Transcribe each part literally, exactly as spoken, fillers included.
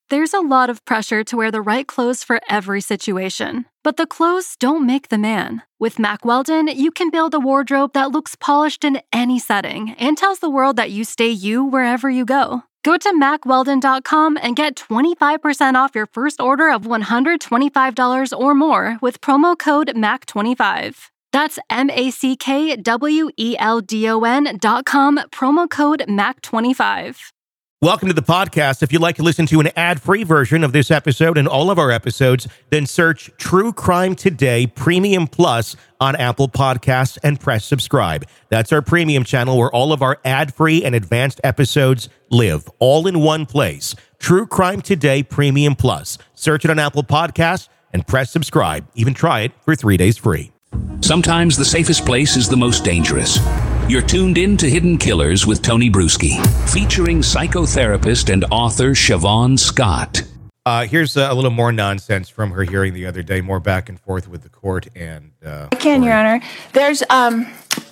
There's a lot of pressure to wear the right clothes for every situation. But the clothes don't make the man. With Mack Weldon, you can build a wardrobe that looks polished in any setting and tells the world that you stay you wherever you go. Go to mack weldon dot com and get twenty-five percent off your first order of one hundred twenty-five dollars or more with promo code mack twenty-five. That's M A C K W E L D O N dot com, promo code mack twenty-five. Welcome to the podcast. If you'd like to listen to an ad-free version of this episode and all of our episodes, then search True Crime Today Premium Plus on Apple Podcasts and press subscribe. That's our premium channel where all of our ad-free and advanced episodes live, all in one place. True Crime Today Premium Plus. Search it on Apple Podcasts and press subscribe. Even try it for three days free. Sometimes the safest place is the most dangerous. You're tuned in to Hidden Killers with Tony Bruschi, featuring psychotherapist and author Siobhan Scott. Uh, here's uh, a little more nonsense from her hearing the other day, more back and forth with the court. And uh, I can, Your Honor. There's um,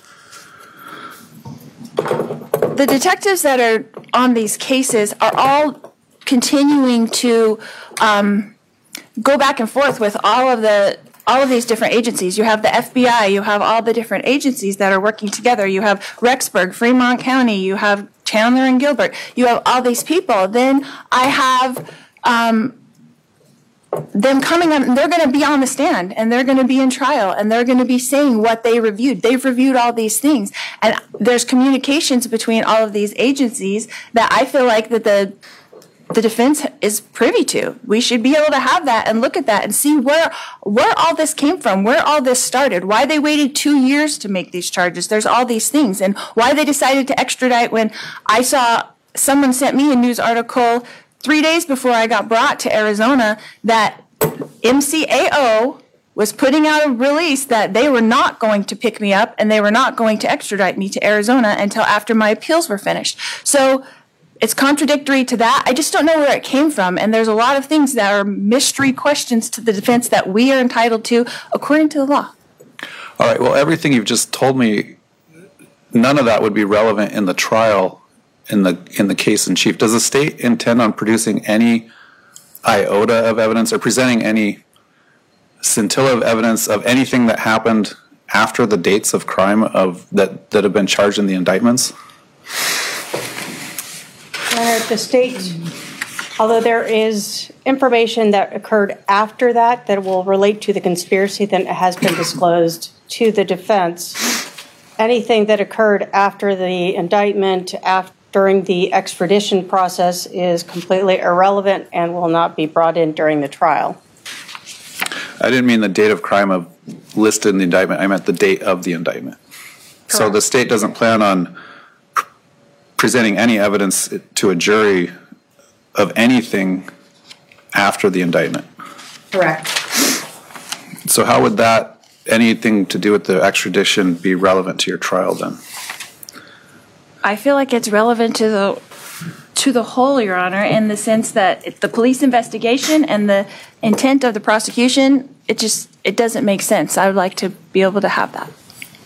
the detectives that are on these cases are all continuing to um, go back and forth with all of the all of these different agencies. You have the F B I, you have all the different agencies that are working together. You have Rexburg, Fremont County, you have Chandler and Gilbert. You have all these people. Then I have um, them coming up, and they're going to be on the stand, and they're going to be in trial, and they're going to be saying what they reviewed. They've reviewed all these things. And there's communications between all of these agencies that I feel like that the the defense is privy to. We should be able to have that and look at that and see where where all this came from, where all this started, why they waited two years to make these charges. There's all these things, and why they decided to extradite when I saw someone sent me a news article three days before I got brought to Arizona that M C A O was putting out a release that they were not going to pick me up and they were not going to extradite me to Arizona until after my appeals were finished. So it's contradictory to that. I just don't know where it came from. And there's a lot of things that are mystery questions to the defense that we are entitled to according to the law. All right. Well, everything you've just told me, none of that would be relevant in the trial in the in the case in chief. Does the state intend on producing any iota of evidence or presenting any scintilla of evidence of anything that happened after the dates of crime of that, that have been charged in the indictments? Uh, the state, although there is information that occurred after that that will relate to the conspiracy that has been disclosed to the defense, anything that occurred after the indictment, after, during the extradition process is completely irrelevant and will not be brought in during the trial. I didn't mean the date of crime of listed in the indictment. I meant the date of the indictment. Correct. So the state doesn't plan on presenting any evidence to a jury of anything after the indictment. Correct. So how would that, anything to do with the extradition, be relevant to your trial then? I feel like it's relevant to the to the whole, Your Honor, in the sense that the police investigation and the intent of the prosecution, it just, it doesn't make sense. I would like to be able to have that.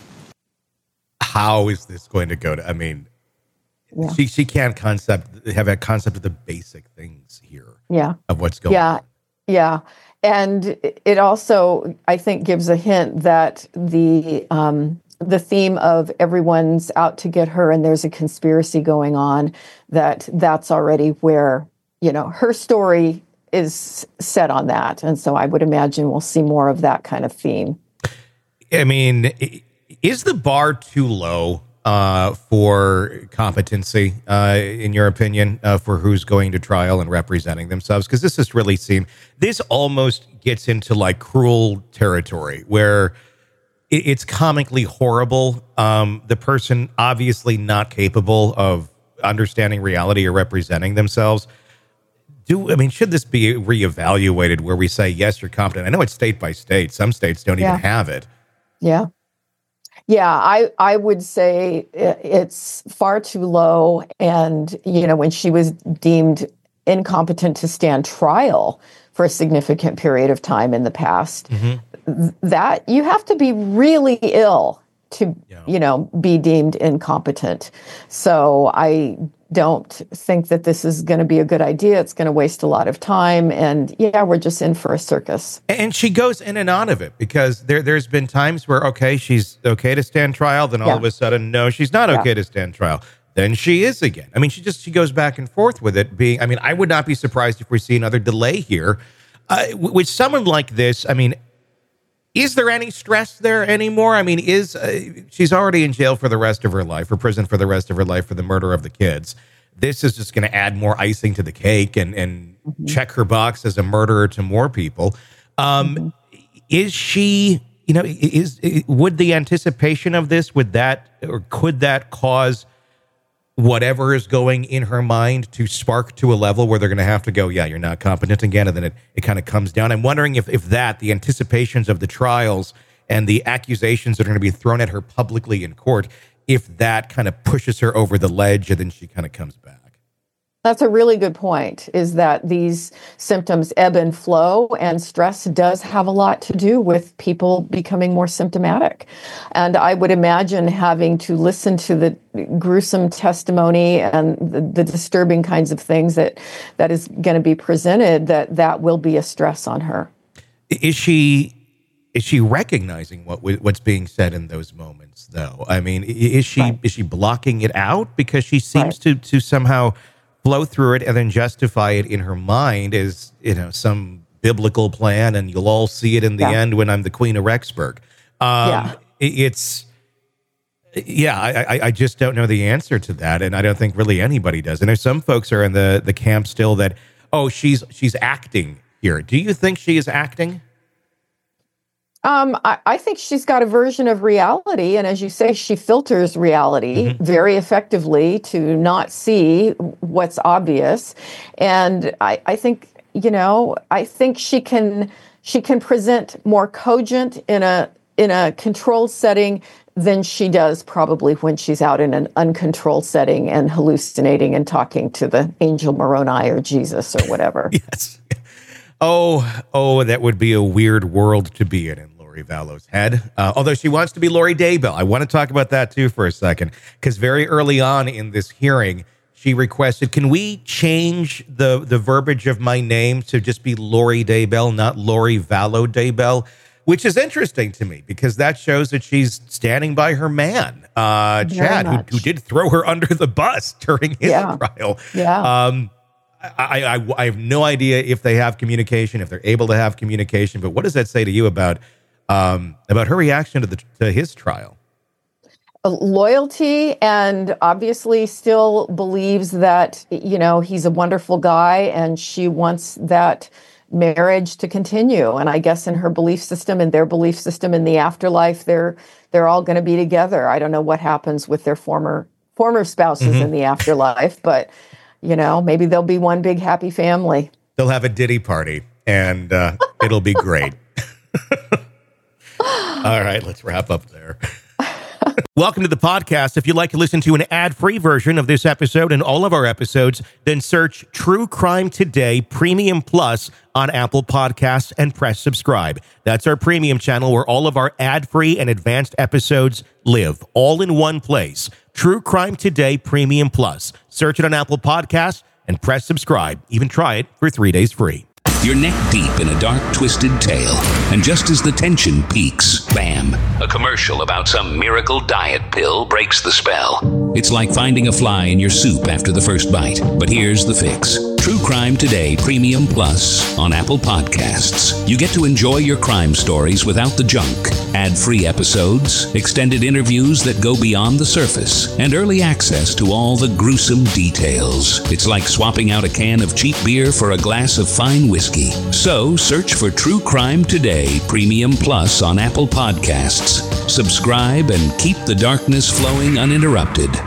How is this going to go to, I mean, Yeah. She she can't concept have a concept of the basic things here. Yeah. Of what's going yeah. on. Yeah. And it also, I think, gives a hint that the um, the theme of everyone's out to get her and there's a conspiracy going on, that that's already where, you know, her story is set on that. And so I would imagine we'll see more of that kind of theme. I mean, is the bar too low Uh, for competency, uh, in your opinion, uh, for who's going to trial and representing themselves? Because this just really seems, this almost gets into like cruel territory where it, it's comically horrible. Um, the person obviously not capable of understanding reality or representing themselves. Do I mean, should this be reevaluated where we say, yes, you're competent? I know it's state by state. Some states don't Yeah. even have it. Yeah. Yeah, I, I would say it's far too low. And, you know, when she was deemed incompetent to stand trial for a significant period of time in the past, mm-hmm. th- that you have to be really ill to, yeah. you know, be deemed incompetent. So I don't think that this is going to be a good idea. It's going to waste a lot of time. And yeah, we're just in for a circus. And she goes in and out of it because there, there's been times where, okay, she's okay to stand trial. Then all Yeah. of a sudden, no, she's not Yeah. okay to stand trial. Then she is again. I mean, she just, she goes back and forth with it being, I mean, I would not be surprised if we see another delay here. Uh, with someone like this, I mean, is there any stress there anymore? I mean, is uh, she's already in jail for the rest of her life, or prison for the rest of her life for the murder of the kids. This is just going to add more icing to the cake and, and mm-hmm. check her box as a murderer to more people. Um, mm-hmm. Is she, you know, is, is would the anticipation of this, would that, or could that cause whatever is going in her mind to spark to a level where they're going to have to go, yeah, you're not competent again, and then it, it kind of comes down? I'm wondering if, if that, the anticipations of the trials and the accusations that are going to be thrown at her publicly in court, if that kind of pushes her over the ledge and then she kind of comes back. That's a really good point, is that these symptoms ebb and flow, and stress does have a lot to do with people becoming more symptomatic. And I would imagine having to listen to the gruesome testimony and the, the disturbing kinds of things that, that is going to be presented, that that will be a stress on her. Is she... Is she recognizing what what's being said in those moments, though? I mean, is she right. is she blocking it out because she seems right. to to somehow flow through it and then justify it in her mind as, you know, some biblical plan, and you'll all see it in the yeah. end when I'm the Queen of Rexburg. Um, yeah. It's yeah, I, I just don't know the answer to that, and I don't think really anybody does. And there's some folks are in the the camp still that, oh, she's she's acting here. Do you think she is acting? Um, I, I think she's got a version of reality. And as you say, she filters reality mm-hmm. very effectively to not see what's obvious. And I, I think, you know, I think she can she can present more cogent in a in a controlled setting than she does probably when she's out in an uncontrolled setting and hallucinating and talking to the angel Moroni or Jesus or whatever. Yes. Oh, oh, that would be a weird world to be in in Lori Vallow's head. Uh, although she wants to be Lori Daybell. I want to talk about that too for a second, because very early on in this hearing, she requested, can we change the, the verbiage of my name to just be Lori Daybell, not Lori Vallow Daybell? Which is interesting to me, because that shows that she's standing by her man, uh, Chad, who, who did throw her under the bus during his yeah. trial. Yeah. Um, I, I, I have no idea if they have communication, if they're able to have communication, but what does that say to you about um, about her reaction to the to his trial? Loyalty, and obviously still believes that, you know, he's a wonderful guy, and she wants that marriage to continue. And I guess in her belief system and their belief system in the afterlife, they're they're all going to be together. I don't know what happens with their former former spouses mm-hmm. in the afterlife, but you know, maybe they'll be one big happy family. They'll have a ditty party, and uh, it'll be great. All right, let's wrap up there. Welcome to the podcast. If you'd like to listen to an ad-free version of this episode and all of our episodes, then search True Crime Today Premium Plus on Apple Podcasts and press subscribe. That's our premium channel where all of our ad-free and advanced episodes live, all in one place. True Crime Today Premium Plus. Search it on Apple Podcasts and press subscribe. Even try it for three days free. You're neck deep in a dark, twisted tale, and just as the tension peaks, bam, a commercial about some miracle diet pill breaks the spell. It's like finding a fly in your soup after the first bite. But here's the fix. True Crime Today Premium Plus on Apple Podcasts. You get to enjoy your crime stories without the junk. Ad-free episodes, extended interviews that go beyond the surface, and early access to all the gruesome details. It's like swapping out a can of cheap beer for a glass of fine whiskey. So search for True Crime Today Premium Plus on Apple Podcasts. Subscribe and keep the darkness flowing uninterrupted.